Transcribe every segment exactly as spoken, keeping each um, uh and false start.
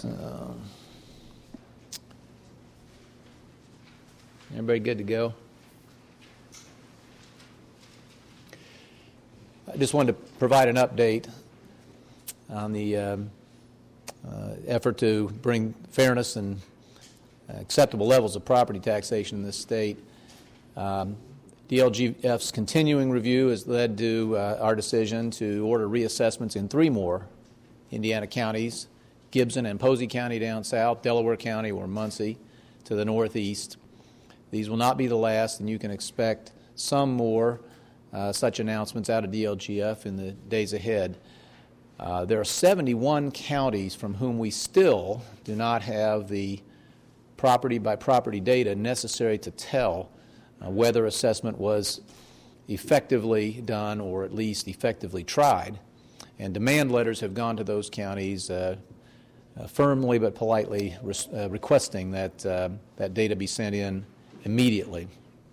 Um, everybody good to go? I just wanted to provide an update on the um, uh, effort to bring fairness and acceptable levels of property taxation in this state. Um, D L G F's continuing review has led to uh, our decision to order reassessments in three more Indiana counties: Gibson and Posey County down south, Delaware County or Muncie to the northeast. These will not be the last, and you can expect some more uh, such announcements out of D L G F in the days ahead. Uh, there are seventy-one counties from whom we still do not have the property-by-property data necessary to tell uh, whether assessment was effectively done or at least effectively tried. And demand letters have gone to those counties uh, uh, firmly but politely re- uh, requesting that uh, that data be sent in immediately.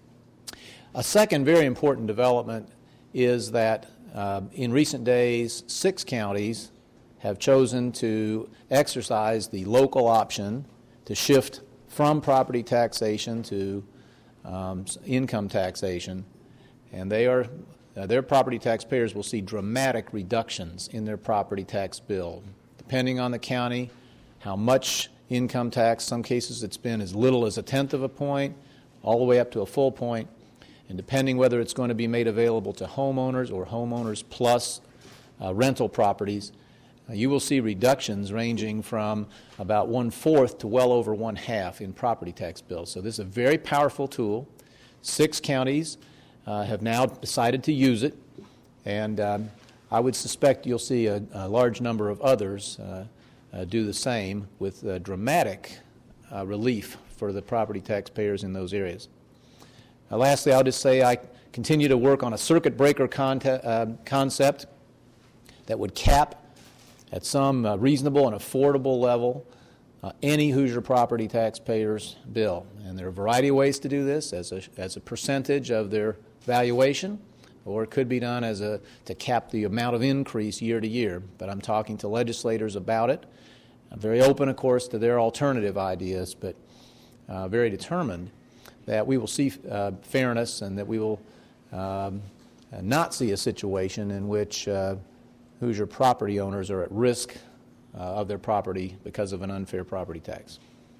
A second very important development is that uh, in recent days, six counties have chosen to exercise the local option to shift from property taxation to um, income taxation, and they are uh, their property taxpayers will see dramatic reductions in their property tax bill, depending on the county, how much income tax. Some cases it's been as little as a tenth of a point, all the way up to a full point, and depending whether it's going to be made available to homeowners or homeowners plus uh, rental properties, uh, you will see reductions ranging from about one-fourth to well over one-half in property tax bills. So this is a very powerful tool. Six counties uh, have now decided to use it, and um, I would suspect you'll see a, a large number of others uh, uh, do the same with uh, dramatic uh, relief for the property taxpayers in those areas. Uh, lastly, I'll just say I continue to work on a circuit breaker conte- uh, concept that would cap at some uh, reasonable and affordable level uh, any Hoosier property taxpayer's bill. And there are a variety of ways to do this, as a, as a percentage of their valuation, or it could be done as a to cap the amount of increase year to year. But I'm talking to legislators about it. I'm very open, of course, to their alternative ideas, but uh, very determined that we will see uh, fairness and that we will um, not see a situation in which uh, Hoosier property owners are at risk uh, of their property because of an unfair property tax.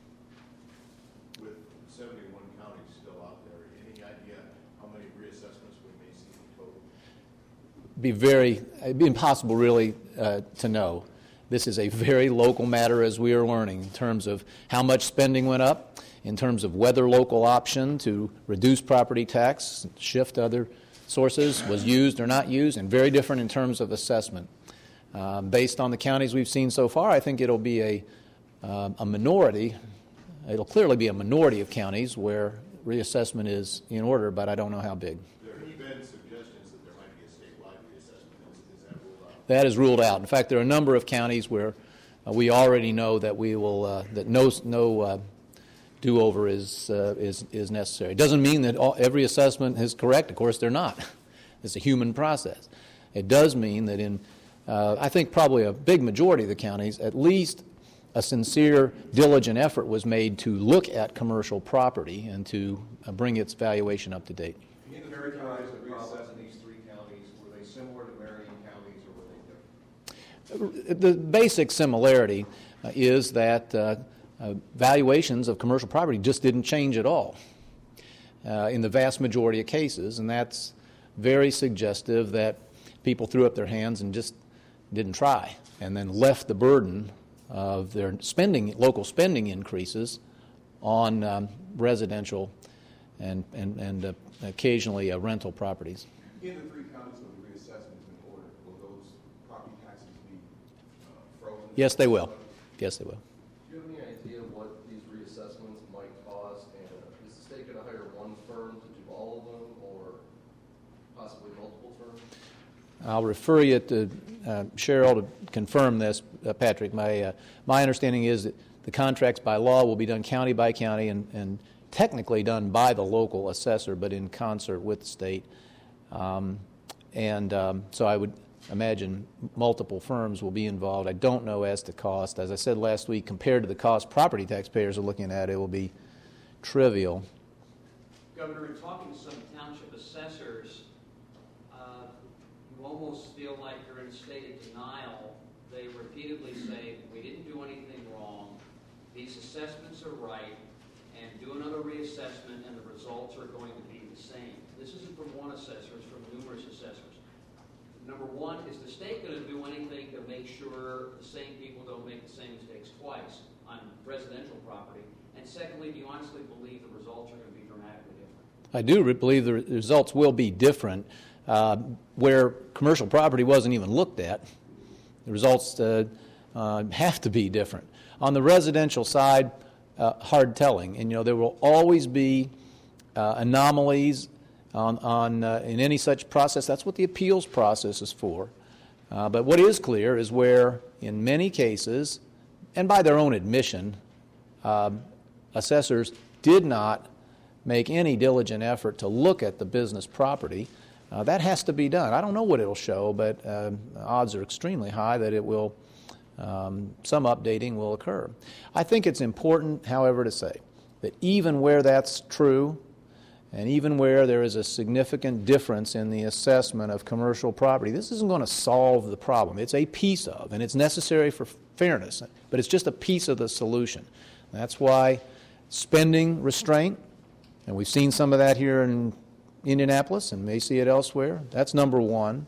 With seventy-one counties still out there, any idea how many reassessments we may see in total? Be very, it'd be impossible really uh, to know. This is a very local matter, as we are learning, in terms of how much spending went up, in terms of whether local option to reduce property tax, shift other sources was used or not used, and very different in terms of assessment. Um, based on the counties we've seen so far, I think it'll be a, uh, a minority. It'll clearly be a minority of counties where reassessment is in order, but I don't know how big. There have been suggestions that there might be a statewide reassessment. Is, is that ruled out? That is ruled out. In fact, there are a number of counties where uh, we already know that we will uh, that no no uh, do-over is uh, is is necessary. It doesn't mean that all, every assessment is correct. Of course, they're not. It's a human process. It does mean that in uh, I think probably a big majority of the counties, at least a sincere, diligent effort was made to look at commercial property and to uh, bring its valuation up to date. Can you characterize the process in these three counties? Were they similar to Marion counties, or were they different? The basic similarity uh, is that uh, uh, valuations of commercial property just didn't change at all uh, in the vast majority of cases, and that's very suggestive that people threw up their hands and just didn't try, and then left the burden of their spending, local spending increases on um, residential and and, and uh, occasionally uh, rental properties. In the three counties where the reassessment has been ordered, will those property taxes be uh, frozen? Yes, they will. Yes, they will. Do you have any idea what these reassessments might cost? And is the state going to hire one firm to do all of them, or possibly multiple firms? I'll refer you to uh, Cheryl to confirm this, uh, Patrick. My uh, my understanding is that the contracts by law will be done county by county and, and technically done by the local assessor, but in concert with the state. Um, and um, so I would imagine multiple firms will be involved. I don't know as to cost. As I said last week, compared to the cost property taxpayers are looking at, it will be trivial. Governor, in talking to some township assessors, uh, you almost feel like you're in a state of denial. They repeatedly say, we didn't do anything wrong, these assessments are right, and do another reassessment and the results are going to be the same. This isn't from one assessor, it's from numerous assessors. Number one, is the state going to do anything to make sure the same people don't make the same mistakes twice on residential property? And secondly, do you honestly believe the results are going to be dramatically different? I do re- believe the re- results will be different. Uh, where commercial property wasn't even looked at, the results uh, uh, have to be different. On the residential side, uh, hard telling. And, you know, there will always be uh, anomalies on, on uh, in any such process. That's what the appeals process is for. Uh, but what is clear is where, in many cases, and by their own admission, uh, assessors did not make any diligent effort to look at the business property. Uh, that has to be done. I don't know what it'll show, but uh, odds are extremely high that it will, um, some updating will occur. I think it's important, however, to say that even where that's true, and even where there is a significant difference in the assessment of commercial property, this isn't going to solve the problem. It's a piece of, and it's necessary for fairness, but it's just a piece of the solution. That's why spending restraint, and we've seen some of that here in Indianapolis and may see it elsewhere, that's number one.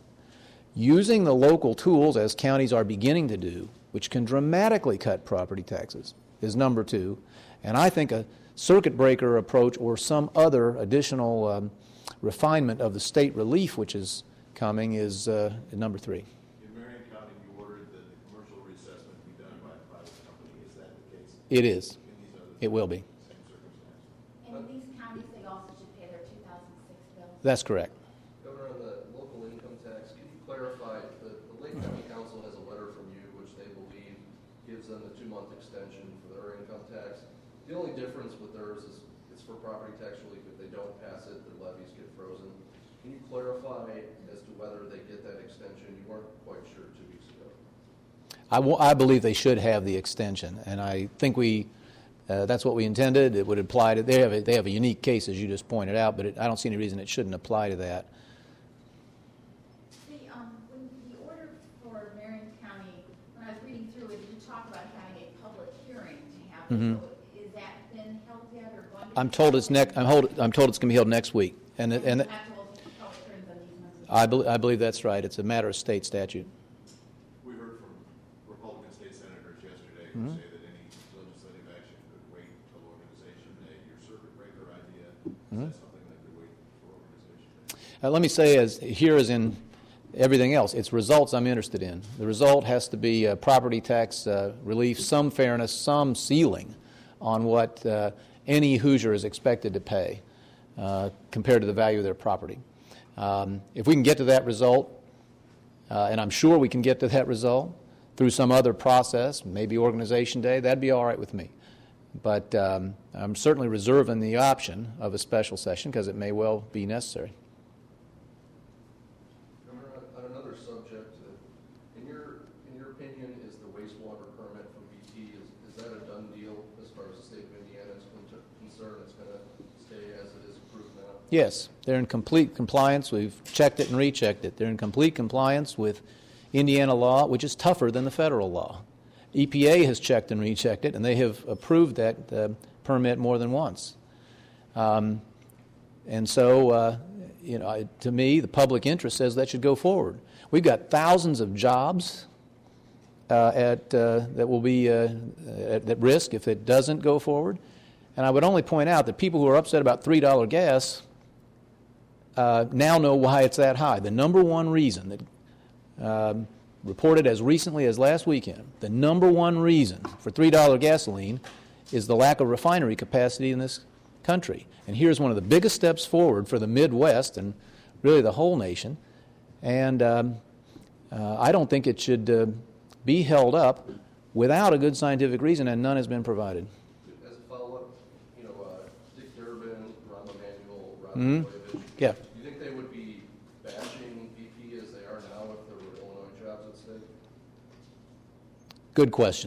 Using the local tools, as counties are beginning to do, which can dramatically cut property taxes, is number two. And I think a circuit breaker approach or some other additional um, refinement of the state relief which is coming is uh, number three. In Marion County, you ordered that the commercial reassessment be done by a private company. Is that the case? It is. In these other It will be. same circumstances? And in these counties, they also should pay their two thousand six bills. That's correct. Governor, on the local income tax, can you clarify, the, the Lake County Council has a letter from you which they believe gives them the two-month extension for their income tax. The only difference with theirs is it's for property tax relief. If they don't pass it, the levies get frozen. Can you clarify as to whether they get that extension? You weren't quite sure two weeks ago. I, w- I believe they should have the extension, and I think we uh, that's what we intended. It would apply to, they have a, they have a unique case, as you just pointed out, but it, I don't see any reason it shouldn't apply to that. The, um, when the order for Marion County, when I was reading through it, you talk about having a public hearing to have Mhm. it. So is that been held yet or going to be I'm told it's next. I'm, hold, I'm told it's going to be held next week, and And and you have to hold public hearings on these ones as I, bel I believe that's right. It's a matter of state statute. We heard from Republican state senators yesterday who Mhm. say that any legislative action could wait until organization day. Your circuit breaker idea, Mhm. is that something that could wait for organization day? Uh, let me say, as here as in everything else, it's results I'm interested in. The result has to be uh, property tax uh, relief, some fairness, some ceiling on what uh, any Hoosier is expected to pay uh, compared to the value of their property. Um, if we can get to that result, uh, and I'm sure we can get to that result through some other process, maybe organization day, that'd be all right with me. But um, I'm certainly reserving the option of a special session because it may well be necessary. Governor, on- on another subject, uh, in your, in your opinion, is the wastewater permit for B P, is, is that a done deal as far as the state of Indiana is con- concerned? It's going to stay as it is approved now? Yes, they're in complete compliance. We've checked it and rechecked it. They're in complete compliance with Indiana law, which is tougher than the federal law. E P A has checked and rechecked it, and they have approved that uh, permit more than once. Um, and so, uh, you know, I- to me, the public interest says that should go forward. We've got thousands of jobs uh, at uh, that will be uh, at, at risk if it doesn't go forward. And I would only point out that people who are upset about three dollar gas uh, now know why it's that high. The number one reason that um, reported as recently as last weekend, the number one reason for three dollar gasoline is the lack of refinery capacity in this country. And here's one of the biggest steps forward for the Midwest and really the whole nation. And um, uh, I don't think it should uh, be held up without a good scientific reason, and none has been provided. As a follow-up, you know, uh, Dick Durbin, Rahm Emanuel, Rob Mhm. Blagojevich, Yeah. do you think they would be bashing B P as they are now if there were Good question.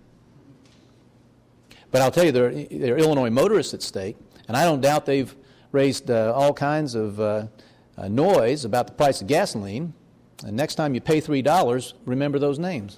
But I'll tell you, there are, there are Illinois motorists at stake, and I don't doubt they've raised uh, all kinds of uh, uh, noise about the price of gasoline. And next time you pay three dollars, remember those names.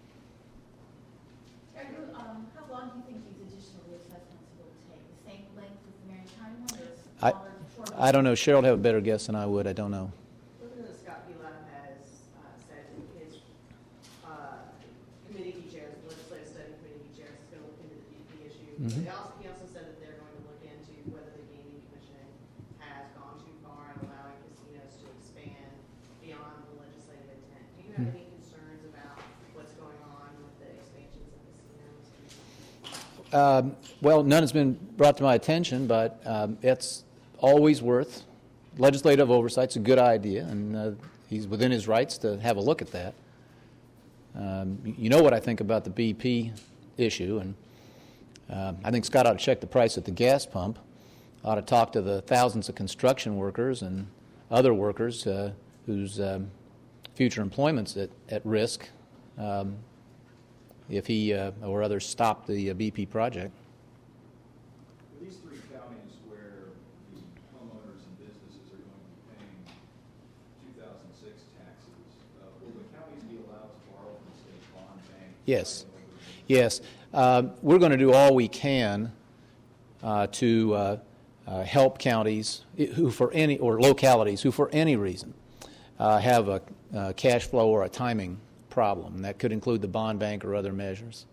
Are you, um, how long do you think these additional reassessments will take? The same length as the Marion County one, or I, smaller, shorter? I don't know. Cheryl would have a better guess than I would. I don't know. Representative Scott Phelan has uh, said in his uh, committee he chairs, the legislative study committee he chairs, is going to look into the B P issue. Mhm. They also, he also said that they're going to look into whether the gaming commission has gone too far in allowing casinos to expand beyond the legislative intent. Do you have Mhm. any concerns about what's going on with the expansions of casinos? Um, well, none has been brought to my attention, but um, it's always worth legislative oversight's a good idea, and uh, he's within his rights to have a look at that. Um, you know what I think about the B P issue, and uh, I think Scott ought to check the price at the gas pump, ought to talk to the thousands of construction workers and other workers uh, whose um, future employment's at, at risk um, if he uh, or others stop the uh, B P project. For these three counties where the homeowners and businesses are going to be paying two thousand six taxes, uh, will the counties be allowed to borrow from the state bond bank? Yes. Yes. Uh, we're going to do all we can uh, to uh, uh, help counties who for any, or localities who for any reason uh, have a uh, cash flow or a timing problem. And that could include the bond bank or other measures.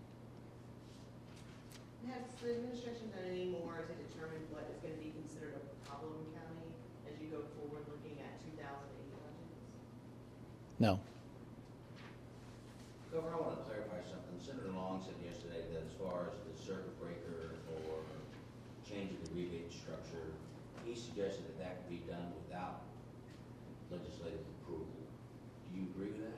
Has the administration done any more to determine what is going to be considered a problem county as you go forward looking at two thousand eight budgets? No. Governor, I want to clarify something. Senator Long said yesterday that as far as the circuit breaker or changing the rebate structure, he suggested that that could be done without legislative approval. Do you agree with that?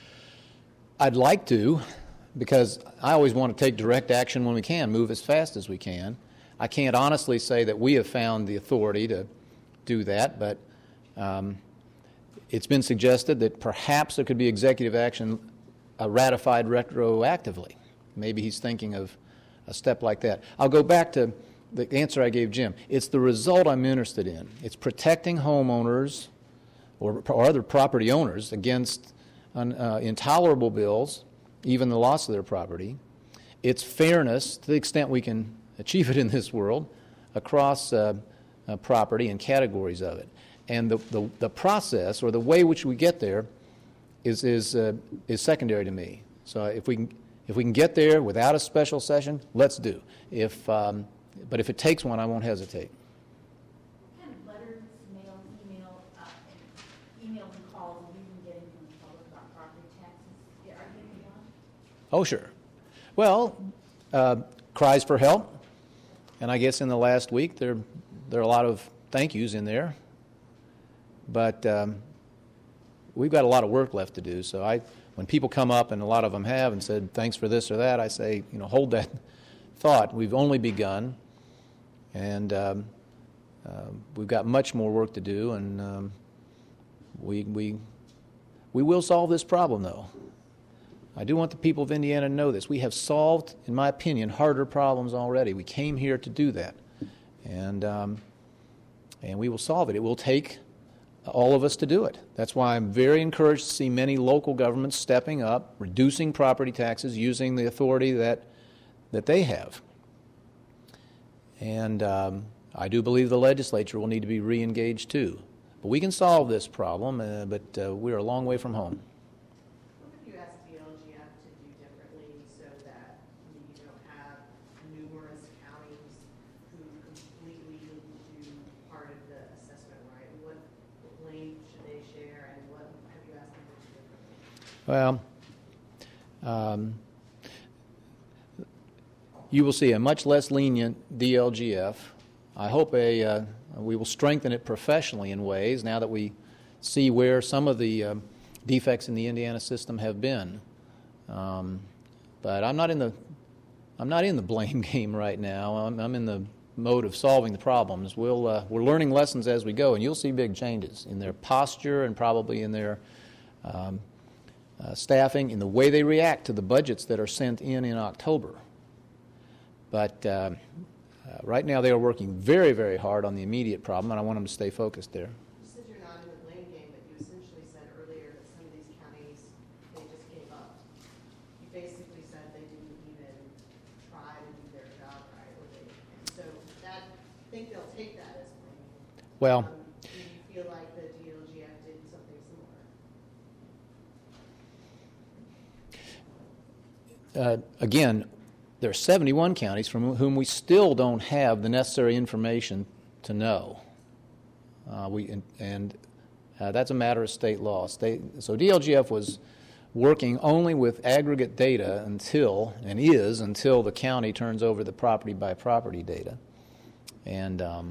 I'd like to, because I always want to take direct action when we can, move as fast as we can. I can't honestly say that we have found the authority to do that, but um, it's been suggested that perhaps there could be executive action uh, ratified retroactively. Maybe he's thinking of a step like that. I'll go back to the answer I gave Jim. It's the result I'm interested in. It's protecting homeowners or, or other property owners against un, uh, intolerable bills, even the loss of their property. It's fairness, to the extent we can achieve it in this world, across uh, uh, property and categories of it. And the, the, the process, or the way which we get there, is, is, uh, is secondary to me. So if we can, if we can get there without a special session, let's do. If, um, but if it takes one, I won't hesitate. What kind of letters, mail, email, uh, and emails and calls have you been getting from the public about property taxes? Yeah, are you getting one? Oh, sure. Well, uh, cries for help. And I guess in the last week, there, there are a lot of thank yous in there. But um, we've got a lot of work left to do. So I, when people come up, and a lot of them have, and said, thanks for this or that, I say, you know, hold that thought. We've only begun. And um, uh, we've got much more work to do. And um, we, we, we will solve this problem, though. I do want the people of Indiana to know this. We have solved, in my opinion, harder problems already. We came here to do that. And, um, and we will solve it. It will take all of us to do it. That's why I'm very encouraged to see many local governments stepping up, reducing property taxes, using the authority that, that they have. And um, I do believe the legislature will need to be re-engaged too. But we can solve this problem, uh, but uh, we're a long way from home. What have you asked D L G F to do differently so that you don't have numerous counties who completely do part of the assessment, right? What blame should they share, and what have you asked them to do differently? Well, um, you will see a much less lenient D L G F. I hope a uh, we will strengthen it professionally in ways now that we see where some of the um, defects in the Indiana system have been. Um, but I'm not in the I'm not in the blame game right now. I'm, I'm in the mode of solving the problems. We'll uh, we're learning lessons as we go, and you'll see big changes in their posture and probably in their um, uh, staffing and the way they react to the budgets that are sent in in October. But uh, uh, right now they are working very, very hard on the immediate problem, and I want them to stay focused there. You said you're not in the blame game, but you essentially said earlier that some of these counties, they just gave up. You basically said they didn't even try to do their job right, or they, and so that, I think they'll take that as blame. Well, Um, do you feel like the D L G F did something similar? uh, again, there are seventy-one counties from whom we still don't have the necessary information to know. Uh, we and, and uh, that's a matter of state law. State, so D L G F was working only with aggregate data until, and is until the county turns over the property by property data. And um,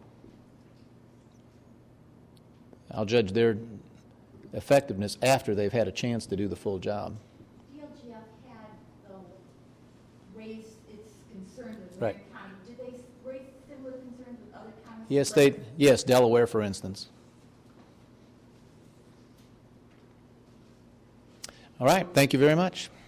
I'll judge their effectiveness after they've had a chance to do the full job. D L G F had, though, raised its concerns with Right. Marion County. Did they s- raise similar concerns with other counties? Yes, they. Yes, Delaware, for instance. All right. Thank you very much.